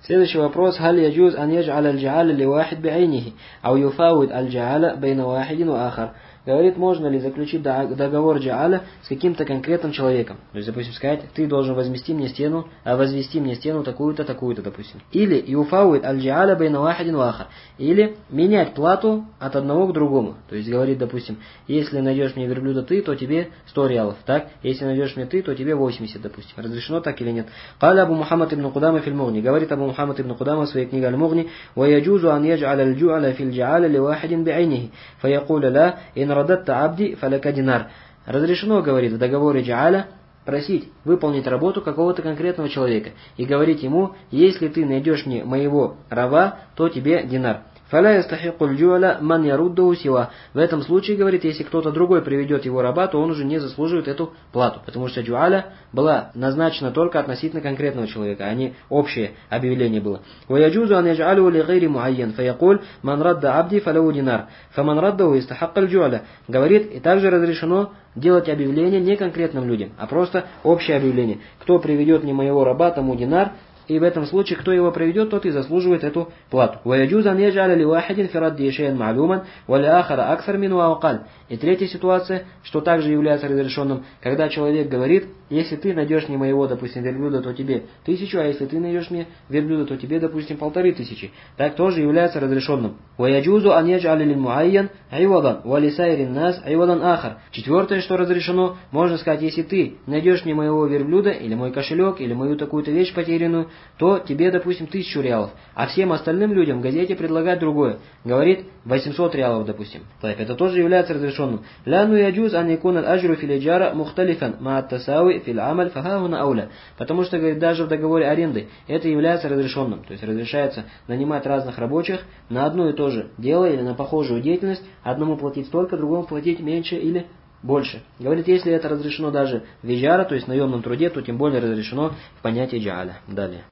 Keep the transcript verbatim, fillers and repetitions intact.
Следующий вопрос. Халь яджуз ан ядж'аля аль-джа'аля ли вахид би'айнихи, ау юфауид аль-джа'аля бейна вахидин ва ахар. Говорит, можно ли заключить договор джа'аля с каким-то конкретным человеком. То есть, допустим, сказать, ты должен возвести мне стену, а возвести мне стену такую-то, такую-то, допустим. Или юфауид аль-джа'аля бейна вахидин ва ахар. Или менять плату от одного к другому. То есть, говорит, допустим, если найдешь мне верблюда ты, то тебе сто реалов. Так? Если найдешь мне ты, то тебе восемьдесят, допустим. Разрешено так или нет? Каля Абу Мухаммад ибн Кудама филь Мугни. Говорит Абу Мухаммад ибн Кудама в своей книге Аль-Мугни: «Ва яджузу ан ядж'аля аль-джу'аля фил джа'аля ли вахидин би'айнихи, фа якуля ла, ин радатта абди фаляка динар». Разрешено, говорит, в договоре джа'аля просить выполнить работу какого-то конкретного человека и говорить ему: если ты найдешь мне моего раба, то тебе динар. Фаля ястахику аль-джу'аля ман яруддаху сива. В этом случае, говорит, если кто-то другой приведет его раба, то он уже не заслуживает эту плату, потому что джу'аля была назначена только относительно конкретного человека, а не общее объявление было. Ва яджузу ан ядж'алу ли гайри муайян, фа якуль ман радда абди фалау динар, фа ман раддаху ястахакка аль-джу'аля. Говорит, и также разрешено делать объявление не конкретным людям, а просто общее объявление. Кто приведет мне моего раба, тому динар. И в этом случае, кто его проведет, тот и заслуживает эту плату. И третья ситуация, что также является разрешенным, когда человек говорит: если ты найдешь мне моего, допустим, верблюда, то тебе тысячу, а если ты найдешь мне верблюда, то тебе, допустим, полторы тысячи. Так тоже является разрешенным. Четвертое, что разрешено, можно сказать: если ты найдешь мне моего верблюда, или мой кошелек, или мою такую-то вещь потерянную, то тебе, допустим, тысячу реалов. А всем остальным людям в газете предлагать другое. Говорит восемьсот реалов, допустим. Так, это тоже является разрешенным. Ляну яджуз ан якун аль-аджру фил иджара мухталифан ма ат-тасави фил амаль фахауна ауля. Потому что, говорит, даже в договоре аренды это является разрешенным. То есть разрешается нанимать разных рабочих на одно и то же дело или на похожую деятельность, одному платить столько, другому платить меньше или больше. Говорит, если это разрешено даже в иджара, то есть в наемном труде, то тем более разрешено в понятии джа'аля. Далее.